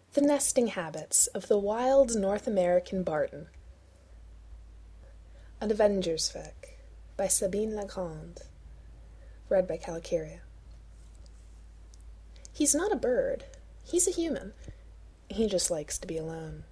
The Nesting Habits of the Wild North American Barton. An Avenger's Fic by Sabine Legrand. Read by Calicaria. He's not a bird. He's a human. He just likes to be alone.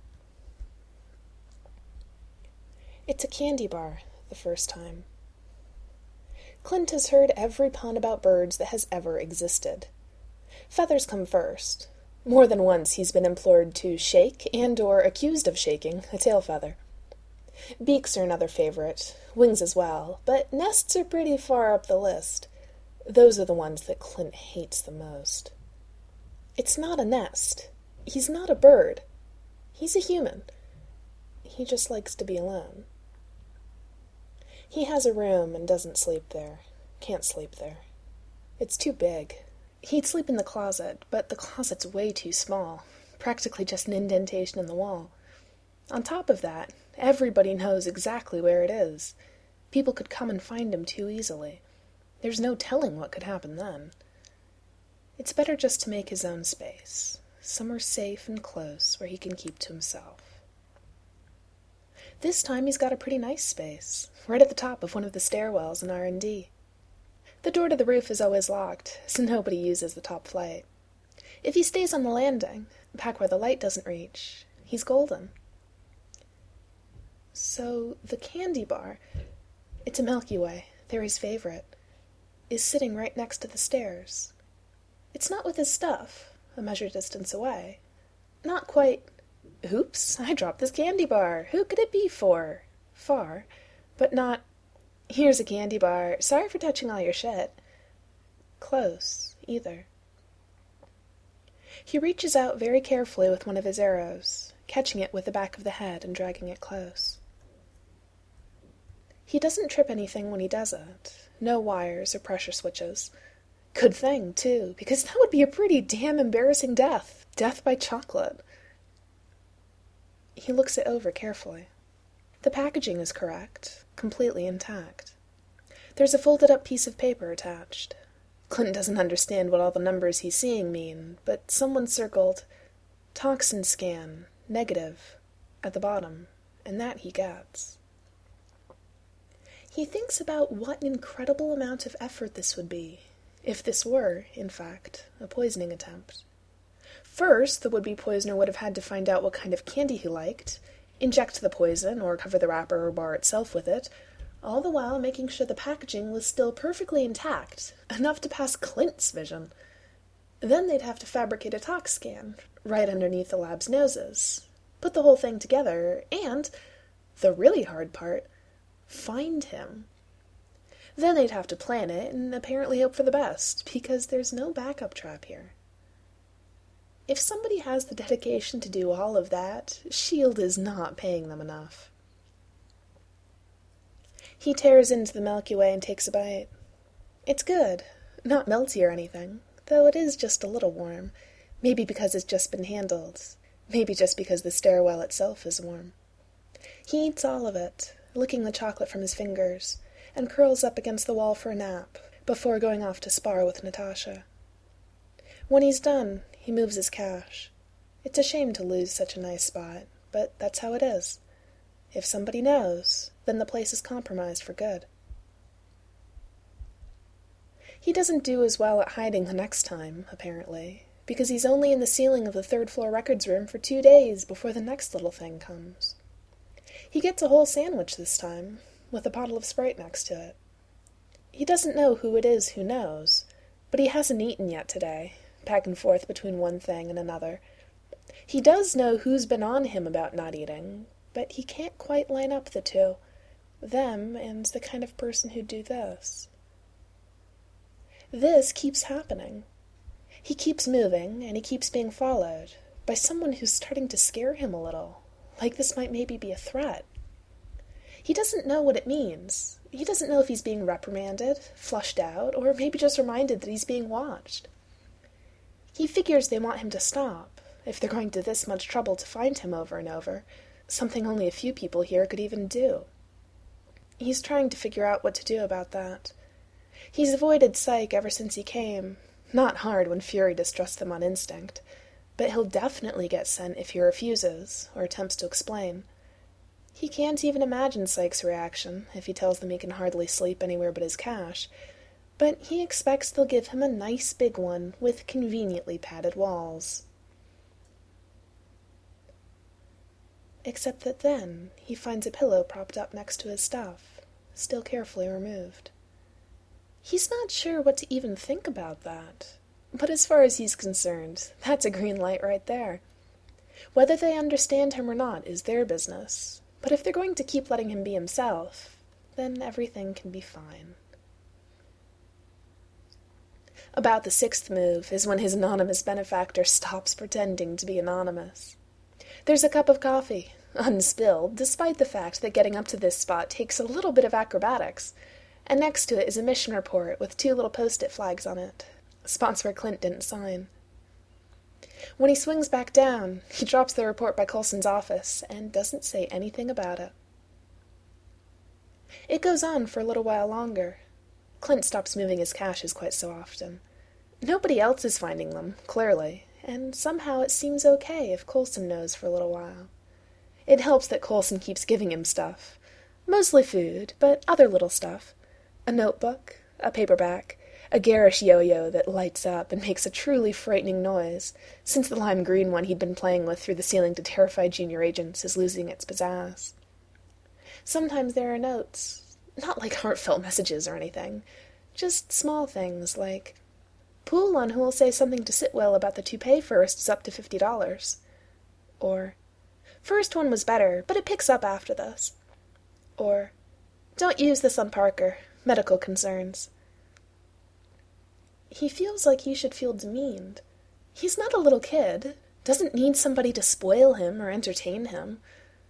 It's a candy bar, the first time. Clint has heard every pun about birds that has ever existed. Feathers come first. More than once he's been implored to shake, and or accused of shaking, a tail feather. Beaks are another favorite, wings as well, but nests are pretty far up the list. Those are the ones that Clint hates the most. It's not a nest. He's not a bird. He's a human. He just likes to be alone. He has a room and doesn't sleep there. Can't sleep there. It's too big. He'd sleep in the closet, but the closet's way too small, practically just an indentation in the wall. On top of that, everybody knows exactly where it is. People could come and find him too easily. There's no telling what could happen then. It's better just to make his own space, somewhere safe and close where he can keep to himself. This time he's got a pretty nice space, right at the top of one of the stairwells in R&D. The door to the roof is always locked, so nobody uses the top flight. If he stays on the landing, back where the light doesn't reach, he's golden. So the candy bar, it's a Milky Way, they're his favorite, is sitting right next to the stairs. It's not with his stuff, a measured distance away. Not quite, oops, I dropped this candy bar, who could it be for? Far, but not, here's a candy bar, sorry for touching all your shit. Close, either. He reaches out very carefully with one of his arrows, catching it with the back of the head and dragging it close. He doesn't trip anything when he does it. No wires or pressure switches. Good thing, too, because that would be a pretty damn embarrassing death. Death by chocolate. He looks it over carefully. The packaging is correct, completely intact. There's a folded-up piece of paper attached. Clint doesn't understand what all the numbers he's seeing mean, but someone circled toxin scan, negative, at the bottom, and that he gets. He thinks about what an incredible amount of effort this would be, if this were, in fact, a poisoning attempt. First, the would-be poisoner would have had to find out what kind of candy he liked, inject the poison, or cover the wrapper or bar itself with it, all the while making sure the packaging was still perfectly intact, enough to pass Clint's vision. Then they'd have to fabricate a tox scan, right underneath the lab's noses, put the whole thing together, and, the really hard part, find him. Then they'd have to plan it, and apparently hope for the best, because there's no backup trap here. If somebody has the dedication to do all of that, S.H.I.E.L.D. is not paying them enough. He tears into the Milky Way and takes a bite. It's good. Not melty or anything, though it is just a little warm. Maybe because it's just been handled. Maybe just because the stairwell itself is warm. He eats all of it, licking the chocolate from his fingers, and curls up against the wall for a nap, before going off to spar with Natasha. When he's done, he moves his cache. It's a shame to lose such a nice spot, but that's how it is. If somebody knows, then the place is compromised for good. He doesn't do as well at hiding the next time, apparently, because he's only in the ceiling of the third-floor records room for 2 days before the next little thing comes. He gets a whole sandwich this time, with a bottle of Sprite next to it. He doesn't know who it is who knows, but he hasn't eaten yet today, back and forth between one thing and another. He does know who's been on him about not eating, but he can't quite line up the two, them and the kind of person who'd do this. This keeps happening. He keeps moving, and he keeps being followed, by someone who's starting to scare him a little, like this might maybe be a threat. He doesn't know what it means. He doesn't know if he's being reprimanded, flushed out, or maybe just reminded that he's being watched. He figures they want him to stop, if they're going to this much trouble to find him over and over, something only a few people here could even do. He's trying to figure out what to do about that. He's avoided Psyche ever since he came, not hard when Fury distrusts them on instinct, but he'll definitely get sent if he refuses or attempts to explain. He can't even imagine Sykes' reaction if he tells them he can hardly sleep anywhere but his cache, but he expects they'll give him a nice big one with conveniently padded walls. Except that then he finds a pillow propped up next to his stuff, still carefully removed. He's not sure what to even think about that, but as far as he's concerned, that's a green light right there. Whether they understand him or not is their business, but if they're going to keep letting him be himself, then everything can be fine. About the 6th move is when his anonymous benefactor stops pretending to be anonymous. There's a cup of coffee, unspilled, despite the fact that getting up to this spot takes a little bit of acrobatics, and next to it is a mission report with 2 little post-it flags on it, spots where Clint didn't sign. When he swings back down, he drops the report by Coulson's office and doesn't say anything about it. It goes on for a little while longer. Clint stops moving his caches quite so often. Nobody else is finding them, clearly, and somehow it seems okay if Coulson knows for a little while. It helps that Coulson keeps giving him stuff. Mostly food, but other little stuff. A notebook, a paperback, a garish yo-yo that lights up and makes a truly frightening noise, since the lime green one he'd been playing with through the ceiling to terrify junior agents is losing its pizzazz. Sometimes there are notes, not like heartfelt messages or anything, just small things like, "Pool on who'll say something to Sitwell about the toupee first is up to $50. Or, "First one was better, but it picks up after this." Or, "Don't use this on Parker. Medical concerns." He feels like he should feel demeaned. He's not a little kid, doesn't need somebody to spoil him or entertain him.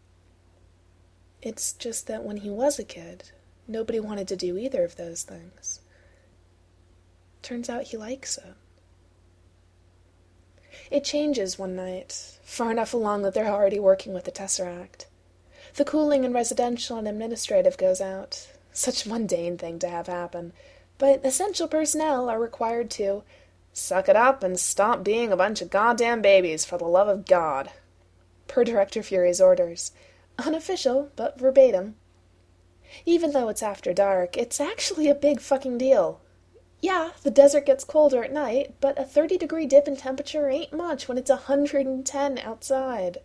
It's just that when he was a kid, nobody wanted to do either of those things. Turns out he likes it. It changes one night, far enough along that they're already working with the Tesseract. The cooling in residential and administrative goes out. Such a mundane thing to have happen. But essential personnel are required to suck it up and stop being a bunch of goddamn babies for the love of God, per Director Fury's orders. Unofficial, but verbatim. Even though it's after dark, it's actually a big fucking deal. Yeah, the desert gets colder at night, but a 30-degree dip in temperature ain't much when it's 110 outside.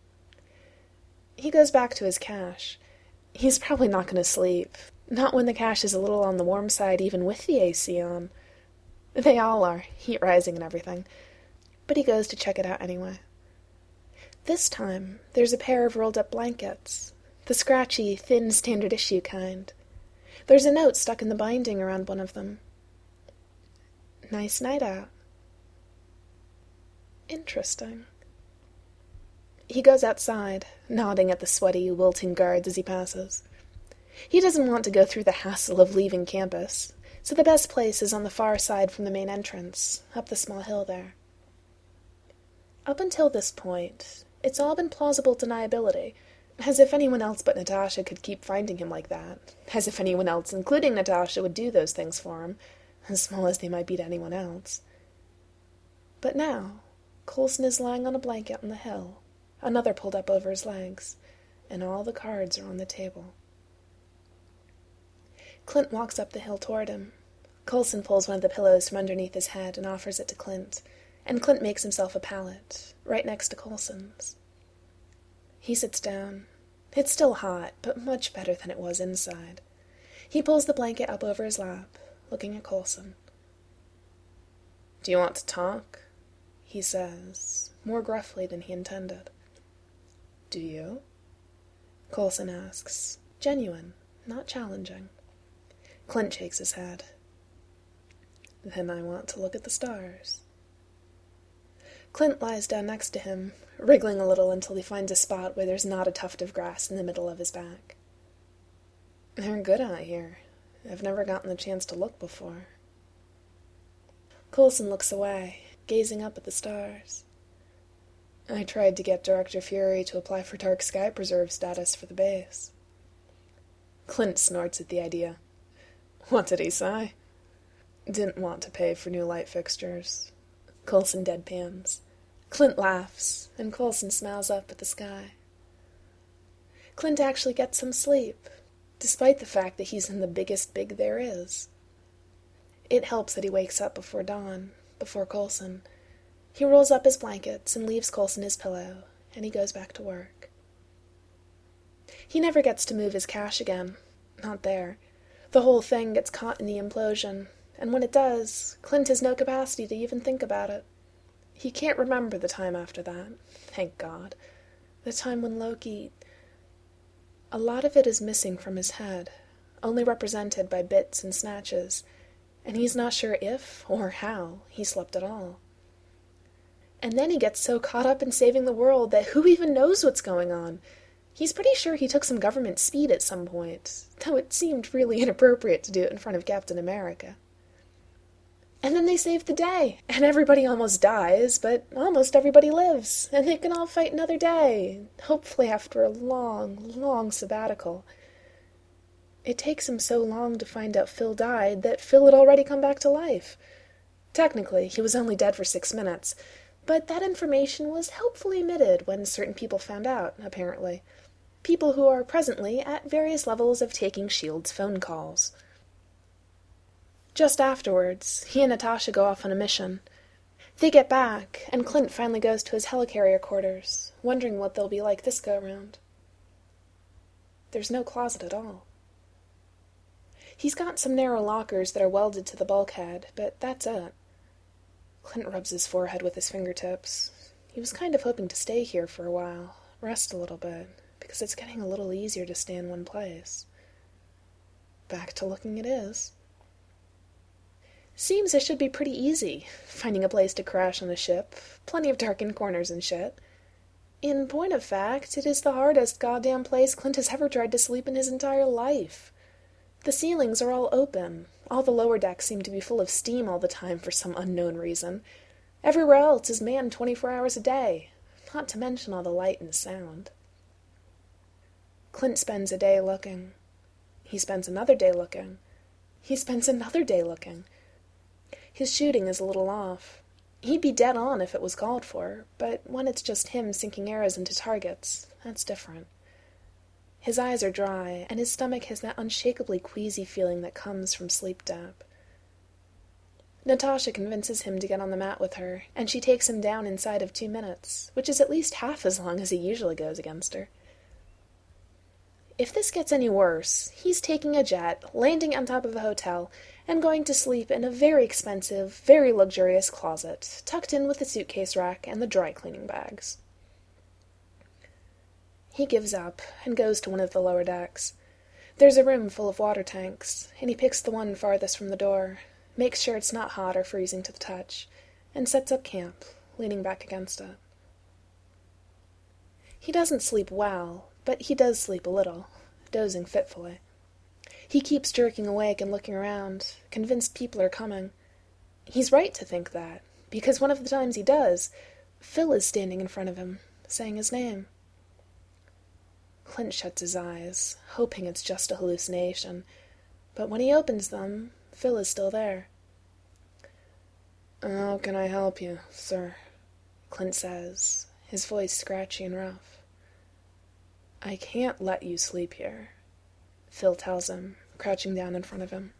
He goes back to his cache. He's probably not going to sleep. Not when the cache is a little on the warm side, even with the AC on. They all are, heat rising and everything. But he goes to check it out anyway. This time, there's a pair of rolled-up blankets. The scratchy, thin, standard issue kind. There's a note stuck in the binding around one of them. "Nice night out." Interesting. He goes outside, nodding at the sweaty, wilting guards as he passes. He doesn't want to go through the hassle of leaving campus, so the best place is on the far side from the main entrance, up the small hill there. Up until this point, it's all been plausible deniability, as if anyone else but Natasha could keep finding him like that, as if anyone else, including Natasha, would do those things for him, as small as they might be to anyone else. But now, Coulson is lying on a blanket on the hill, another pulled up over his legs, and all the cards are on the table. Clint walks up the hill toward him. Coulson pulls one of the pillows from underneath his head and offers it to Clint, and Clint makes himself a pallet, right next to Coulson's. He sits down. It's still hot, but much better than it was inside. He pulls the blanket up over his lap, looking at Coulson. "Do you want to talk?" he says, more gruffly than he intended. "Do you?" Coulson asks, genuine, not challenging. Clint shakes his head. "Then I want to look at the stars." Clint lies down next to him, wriggling a little until he finds a spot where there's not a tuft of grass in the middle of his back. "They're good out here. I've never gotten the chance to look before." Coulson looks away, gazing up at the stars. "I tried to get Director Fury to apply for Dark Sky Preserve status for the base." Clint snorts at the idea. "What did he say?" "Didn't want to pay for new light fixtures." Coulson deadpans. Clint laughs, and Coulson smiles up at the sky. Clint actually gets some sleep, despite the fact that he's in the biggest big there is. It helps that he wakes up before dawn, before Coulson. He rolls up his blankets and leaves Coulson his pillow, and he goes back to work. He never gets to move his cache again. Not there. The whole thing gets caught in the implosion, and when it does, Clint has no capacity to even think about it. He can't remember the time after that. Thank God. The time when Loki... A lot of it is missing from his head, only represented by bits and snatches, and he's not sure if, or how, he slept at all. And then he gets so caught up in saving the world that who even knows what's going on? He's pretty sure he took some government speed at some point, though it seemed really inappropriate to do it in front of Captain America. And then they save the day, and everybody almost dies, but almost everybody lives, and they can all fight another day, hopefully after a long, long sabbatical. It takes him so long to find out Phil died that Phil had already come back to life. Technically, he was only dead for 6 minutes, but that information was helpfully omitted when certain people found out, apparently. People who are presently at various levels of taking S.H.I.E.L.D.'s phone calls. Just afterwards, he and Natasha go off on a mission. They get back, and Clint finally goes to his helicarrier quarters, wondering what they'll be like this go-around. There's no closet at all. He's got some narrow lockers that are welded to the bulkhead, but that's it. Clint rubs his forehead with his fingertips. He was kind of hoping to stay here for a while, rest a little bit, because it's getting a little easier to stay in one place. Back to looking it is. Seems it should be pretty easy, finding a place to crash on a ship, plenty of darkened corners and shit. In point of fact, it is the hardest goddamn place Clint has ever tried to sleep in his entire life. The ceilings are all open. All the lower decks seem to be full of steam all the time for some unknown reason. Everywhere else is manned 24 hours a day, not to mention all the light and sound. Clint spends a day looking. He spends another day looking. He spends another day looking. His shooting is a little off. He'd be dead on if it was called for, but when it's just him sinking arrows into targets, that's different. His eyes are dry, and his stomach has that unshakably queasy feeling that comes from sleep-dap. Natasha convinces him to get on the mat with her, and she takes him down inside of 2 minutes, which is at least half as long as he usually goes against her. If this gets any worse, he's taking a jet, landing on top of a hotel, and going to sleep in a very expensive, very luxurious closet, tucked in with the suitcase rack and the dry-cleaning bags. He gives up and goes to one of the lower decks. There's a room full of water tanks, and he picks the one farthest from the door, makes sure it's not hot or freezing to the touch, and sets up camp, leaning back against it. He doesn't sleep well, but he does sleep a little, dozing fitfully. He keeps jerking awake and looking around, convinced people are coming. He's right to think that, because one of the times he does, Phil is standing in front of him, saying his name. Clint shuts his eyes, hoping it's just a hallucination, but when he opens them, Phil is still there. "How can I help you, sir?" Clint says, his voice scratchy and rough. "I can't let you sleep here," Phil tells him, crouching down in front of him.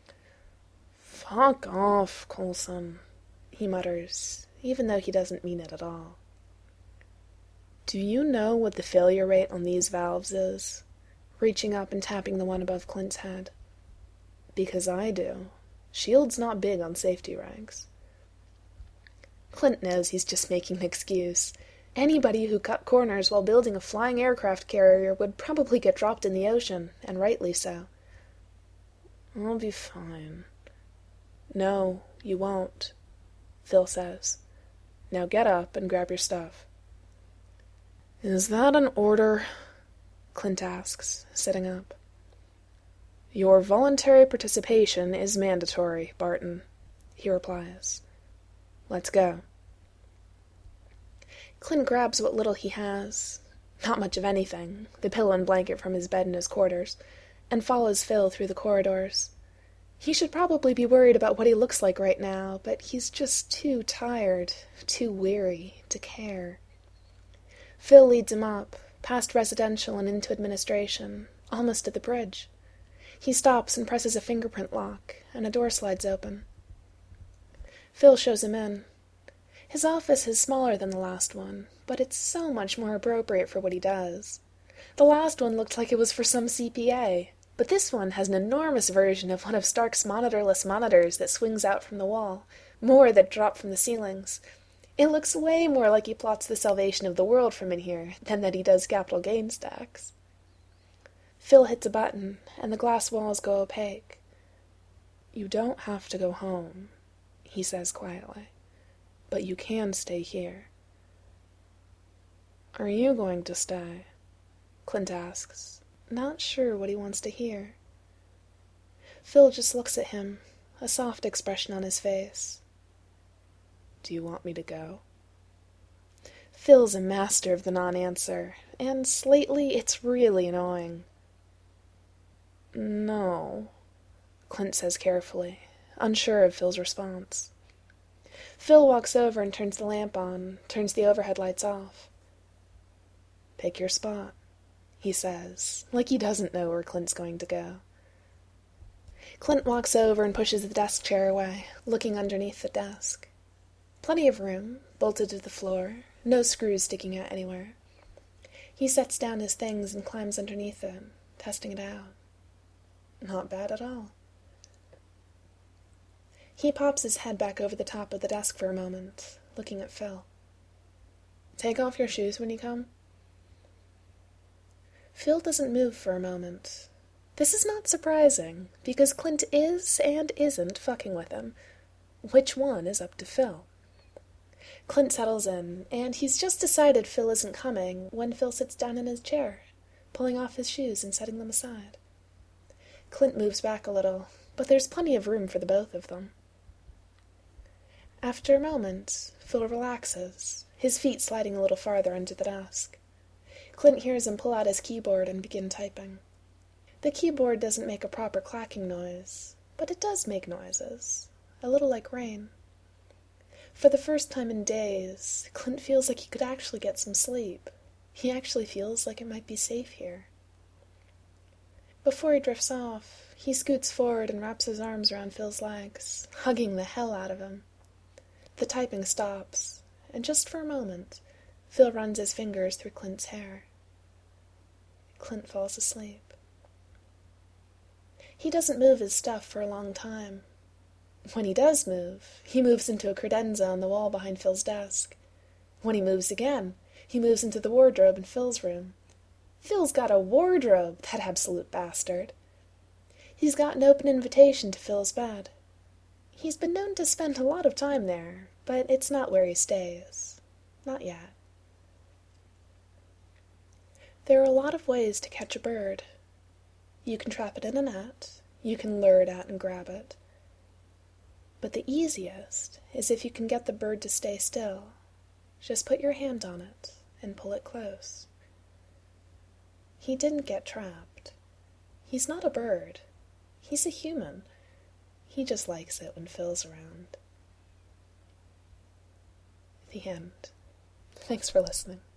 "Fuck off, Coulson," he mutters, even though he doesn't mean it at all. "Do you know what the failure rate on these valves is?" Reaching up and tapping the one above Clint's head. "Because I do. S.H.I.E.L.D's not big on safety ranks." Clint knows he's just making an excuse. Anybody who cut corners while building a flying aircraft carrier would probably get dropped in the ocean, and rightly so. "I'll be fine." "No, you won't," Phil says. "Now get up and grab your stuff." "Is that an order?" Clint asks, sitting up. "Your voluntary participation is mandatory, Barton," he replies. "Let's go." Clint grabs what little he has, not much of anything, the pillow and blanket from his bed in his quarters, and follows Phil through the corridors. He should probably be worried about what he looks like right now, but he's just too tired, too weary to care. Phil leads him up, past residential and into administration, almost to the bridge. He stops and presses a fingerprint lock, and a door slides open. Phil shows him in. His office is smaller than the last one, but it's so much more appropriate for what he does. The last one looked like it was for some CPA, but this one has an enormous version of one of Stark's monitorless monitors that swings out from the wall, more that drop from the ceilings. It looks way more like he plots the salvation of the world from in here than that he does capital gain stacks. Phil hits a button, and the glass walls go opaque. "You don't have to go home," he says quietly, "but you can stay here." "Are you going to stay?" Clint asks, not sure what he wants to hear. Phil just looks at him, a soft expression on his face. "Do you want me to go?" Phil's a master of the non-answer, and lately it's really annoying. "No," Clint says carefully, unsure of Phil's response. Phil walks over and turns the lamp on, turns the overhead lights off. "Pick your spot," he says, like he doesn't know where Clint's going to go. Clint walks over and pushes the desk chair away, looking underneath the desk. Plenty of room, bolted to the floor, no screws sticking out anywhere. He sets down his things and climbs underneath it, testing it out. Not bad at all. He pops his head back over the top of the desk for a moment, looking at Phil. "Take off your shoes when you come." Phil doesn't move for a moment. This is not surprising, because Clint is and isn't fucking with him. Which one is up to Phil? Clint settles in, and he's just decided Phil isn't coming when Phil sits down in his chair, pulling off his shoes and setting them aside. Clint moves back a little, but there's plenty of room for the both of them. After a moment, Phil relaxes, his feet sliding a little farther under the desk. Clint hears him pull out his keyboard and begin typing. The keyboard doesn't make a proper clacking noise, but it does make noises, a little like rain. For the first time in days, Clint feels like he could actually get some sleep. He actually feels like it might be safe here. Before he drifts off, he scoots forward and wraps his arms around Phil's legs, hugging the hell out of him. The typing stops, and just for a moment, Phil runs his fingers through Clint's hair. Clint falls asleep. He doesn't move his stuff for a long time. When he does move, he moves into a credenza on the wall behind Phil's desk. When he moves again, he moves into the wardrobe in Phil's room. Phil's got a wardrobe, that absolute bastard. He's got an open invitation to Phil's bed. He's been known to spend a lot of time there, but it's not where he stays. Not yet. There are a lot of ways to catch a bird. You can trap it in a net, you can lure it out and grab it. But the easiest is if you can get the bird to stay still. Just put your hand on it and pull it close. He didn't get trapped. He's not a bird. He's a human. He just likes it when Phil's around. The end. Thanks for listening.